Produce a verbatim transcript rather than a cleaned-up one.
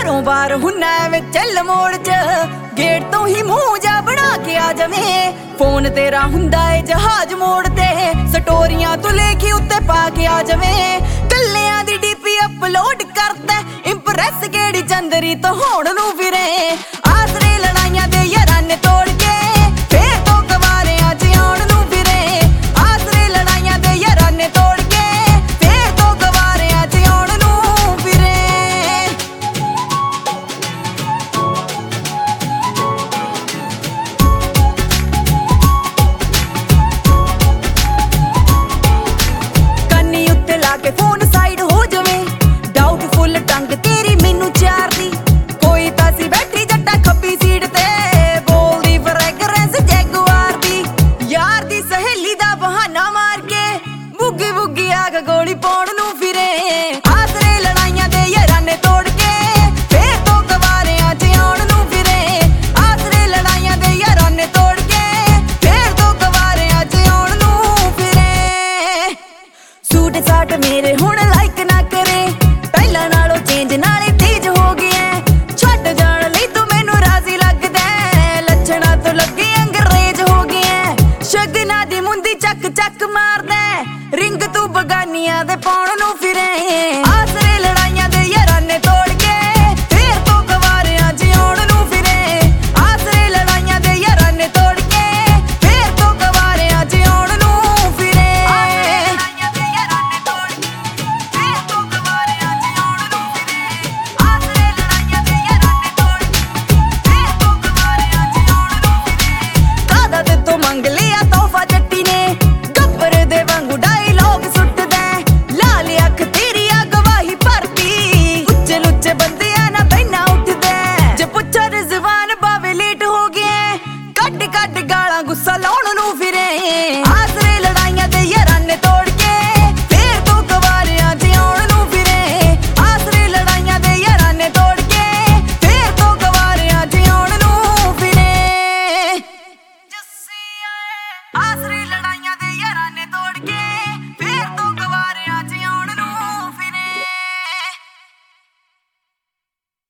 घरों बाहर हुन्ना वे चल मोड़ च गेट तो ही मुंह जा बना के आ जावे फोन तेरा हुंदा है जहाज मोड़ ते स्टोरियां तू लेखी उत्ते पा के आ जावे कल्लियां दी डीपी अपलोड करता इंप्रेस केड़ी चंदरी तो होण नू फिरे आसरे लड़ाइयां दे यारां ने तोड़ के फिर तो गवारियां च आउण नू फिरे आसरे लड़ाइयां दे यारां ने तोड़ के फिर तो गवारियां च आउण नू फिरे कन्नी उत्ते लाके फोन साइड हो जावे डाउटफुल टंग तेरी मैनू चार दी कोई तासी बैठी जट्टा खब्बी सीट ते बोलदी फ्रैगरेंस जैगुआर दी यार दी सहेली दा बहाना मार के बुग्गी बुग्गी आग गोली पाउण नू फिरे आसरे लड़ाइयां दे यारां ने तोड़ के फिर तो गवारियां च आउण नू फिरे आसरे लड़ाइयां दे यारां ने तोड़ के फिर तो गवारियां च आउण नू फिरे सूट साट मेरे हुण लाइक ना करे पहला नालों चेंज नाले तेज हो गया छट जाण लई तू मैनू राजी लगदा लच्छणा तो लगे अंग्रेज हो गया शगना दी मुंदी चक चक मारदा रिंग तू बगानियां दे पाउण नू फिरे आसरे लड़ाइयां दे यारां ने तोड़ के फिर तो गवारियां च आउण नू फिरे आसरे लड़ाइयां दे यारां ने तोड़ के फिर तो गवारियां च आउण नू फिरे आसरे लड़ाइयां दे यारां ने तोड़ के फिर तो गवारियां च आउण नू फिरे आसरे लड़ाइयां दे यारां ने तोड़ के फिर तो गवारियां च आउण नू फिरे कादा ते तो मंग लिया तोहफा जट्टी ने गब्बर दे वांगू डायलॉग सुटदा लाल अख तेरी आ गवाही भरती उच्चे लुच्चे बंदियां ना बैना उठदा जे पुच्छा रिजवान बावे लेट हो गया कट कट गालां गुस्सा लाउण नू फिरे आसरे लड़ाइयां दे यारां ने तोड़ के फिर तो गवारियां च आउण नू फिरे आसरे लड़ाइयां दे यारां ने तोड़ के फिर तो गवारियां च आउण नू फिरे जस्सी आए आसरे